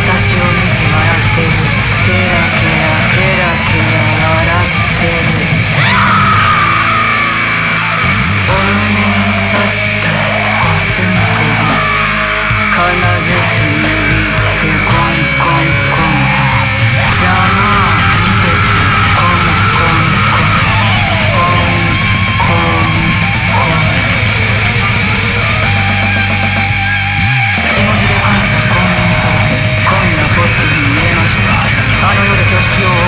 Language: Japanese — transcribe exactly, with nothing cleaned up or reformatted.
私を見て笑ってる。ケラケラケラケラ笑ってる。お胸に刺した五寸首、金槌握ってコンコンコン、ざまあ逃げてコンコンコン、コンコンコン。血文字で書いた婚姻届、今夜ポストに入れました。あの夜挙式を